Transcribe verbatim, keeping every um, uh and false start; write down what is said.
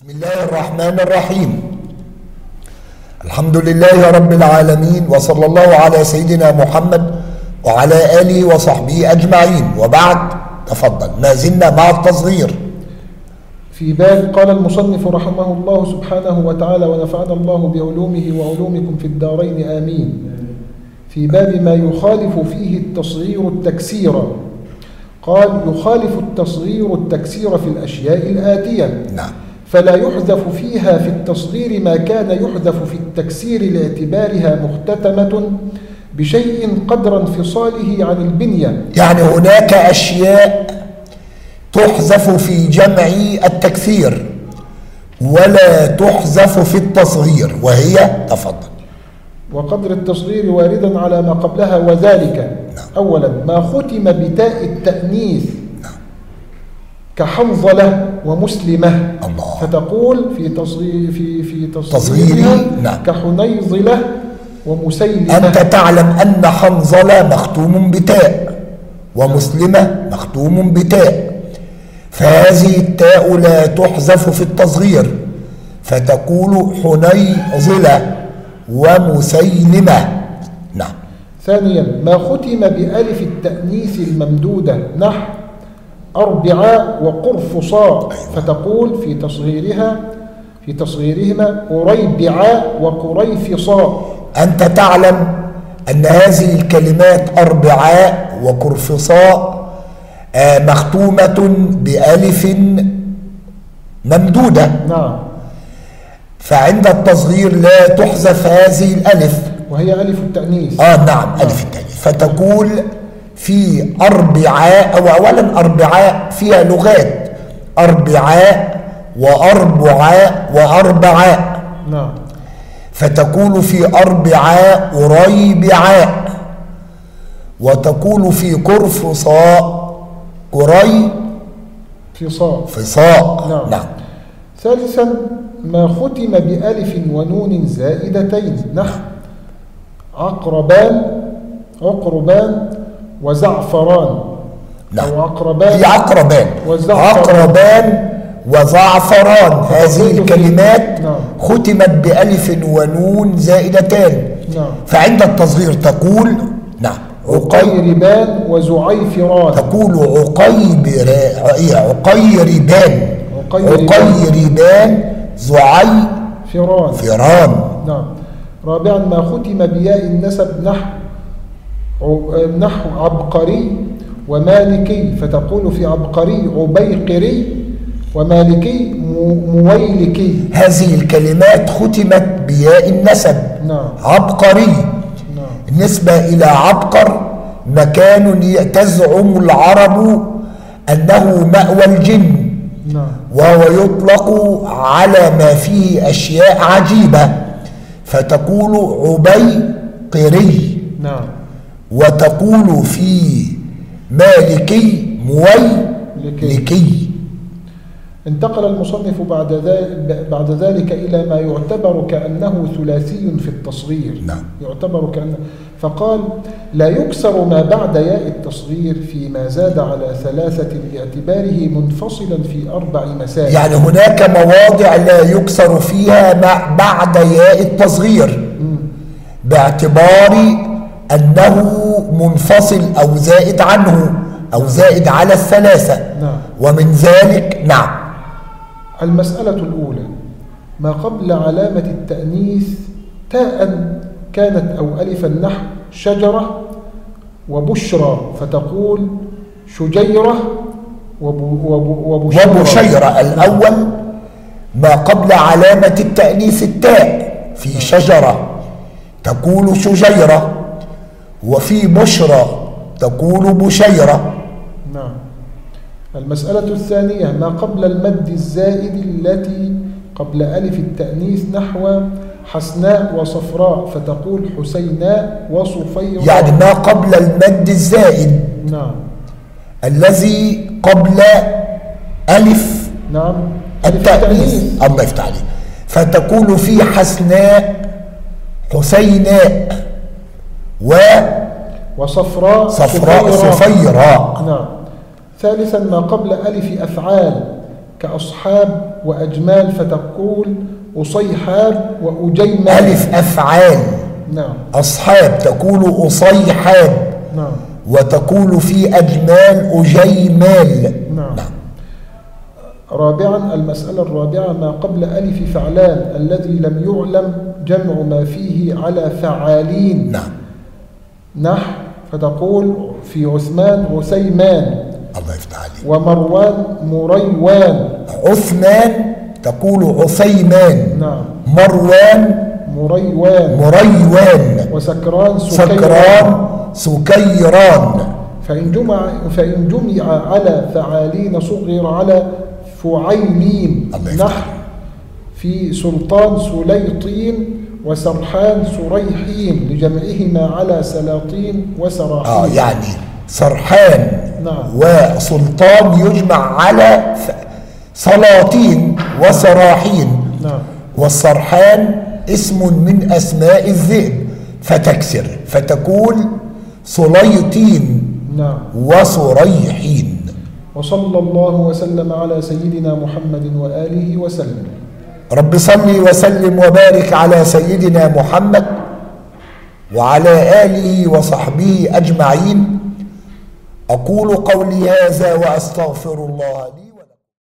بسم الله الرحمن الرحيم. الحمد لله رب العالمين، وصلى الله على سيدنا محمد وعلى آله وصحبه أجمعين، وبعد. تفضل. ما زلنا مع التصغير في باب. قال المصنف رحمه الله سبحانه وتعالى ونفعنا الله بعلومه وعلومكم في الدارين آمين. في باب ما يخالف فيه التصغير التكسير. قال: يخالف التصغير التكسير في الأشياء الآتية. نعم. فلا يحذف فيها في التصغير ما كان يحذف في التكسير لاعتبارها مختتمة بشيء قدر انفصاله عن البنية. يعني هناك أشياء تحذف في جمع التكسير ولا تحذف في التصغير، وهي تفضل. وقدر التصغير واردا على ما قبلها، وذلك: نعم. أولا ما ختم بتاء التأنيث كحنظلة ومسلمة. الله. فتقول في تصغير في في تصغيرها نعم. كحنيظلة ومسيلمة. أنت تعلم أن حنظلة مختوم بتاء ومسلمة مختوم بتاء، فهذه التاء لا تحذف في التصغير، فتقول حنيظلة ومسيلمة. نعم. ثانيا ما ختم بألف التأنيث الممدودة نحو أربعاء وقرفصاء. فتقول في تصغيرها في تصغيرهما أريبعاء وقريفصاء. أنت تعلم أن هذه الكلمات أربعاء وقرفصاء مختومة بألف ممدودة. نعم. فعند التصغير لا تحذف هذه الألف، وهي ألف التأنيث. آه نعم, نعم. ألف التأنيث. فتقول في أربعاء، أو أولا أربعاء فيها لغات: أربعاء وأربعاء وأربعاء. نعم. فتقول في أربعاء أريبعاء، وتقول في قرفصاء قري فصاء فصاء. نعم. نعم. ثالثا ما ختم بألف ونون زائدتين نحو عقربان عقربان وزعفران. نعم. أو عقربان هي عقربان عقربان وزعفران. هذه الكلمات نعم. ختمت بألف ونون زائدتان. نعم. فعند التصغير تقول نعم عقيربان وزعيفران. تقول عقيبر عقيربان عقيربان زعيفران. فران. نعم. رابعا ما ختم بياء النسب نحو نحو عبقري ومالكي. فتقول في عبقري عبيقري ومالكي مويلكي. هذه الكلمات ختمت بياء النسب. نعم. عبقري. نعم. نسبة إلى عبقر، مكان تزعم العرب أنه مأوى الجن. نعم. وهو يطلق على ما فيه أشياء عجيبة، فتقول عبيقري. نعم. وتقول في مالكي مويلكي. انتقل المصنف بعد ذلك بعد ذلك إلى ما يعتبر كأنه ثلاثي في التصغير. نعم. يعتبر كأنه، فقال: لا يكسر ما بعد ياء التصغير فيما زاد على ثلاثة باعتباره منفصلا في أربع مسائل. يعني هناك مواضع لا يكسر فيها ما بعد ياء التصغير باعتبار أنه منفصل أو زائد عنه أو زائد على الثلاثة. نعم. ومن ذلك نعم. المسألة الأولى ما قبل علامة التأنيث تاء كانت أو ألفا نحو شجرة وبشرى. فتقول شجيرة وبشيرة. وبشيرة الأول ما قبل علامة التأنيث التاء. في شجرة تقول شجيرة، وفي بشرى تقول بشيرة. نعم. المسألة الثانية ما قبل المد الزائد التي قبل ألف التأنيث نحو حسناء وصفراء. فتقول حسيناء وصفيراء. يعني ما قبل المد الزائد. نعم. الذي قبل ألف نعم التأنيث. الله يفتح عليك. فتقول في حسناء حسيناء و وصفراء صفراء صفيراء. نعم. ثالثا ما قبل ألف أفعال كأصحاب وأجمال فتقول أصيحاب وأجيمال. ألف أفعال. نعم. أصحاب تقول أصيحاب. نعم. وتقول في أجمال أجيمال. نعم. نعم. رابعا المسألة الرابعة ما قبل ألف فعلان الذي لم يعلم جمع ما فيه على فعالين. نعم. نحو فتقول في عثمان عثيمان. الله يفتح عليك. ومروان مريوان. عثمان تقول عثيمان. نعم. مروان مريوان. مريوان. وسكران سكران سكيران. فإن جمع فإن جمع على فعالين صغر على فعيلين. نحو في سلطان سليطين وسرحان سريحين لجمعهما على سلاطين وسراحين. آه يعني سرحان نعم. وسلطان يجمع على سلاطين وسراحين. نعم. والسرحان اسم من أسماء الذئب فتكسر فتقول سليطين. نعم. وسريحين. وصلى الله وسلم على سيدنا محمد وآله وسلم. رب صل وسلم وبارك على سيدنا محمد وعلى آله وصحبه أجمعين. أقول قولي هذا وأستغفر الله لي.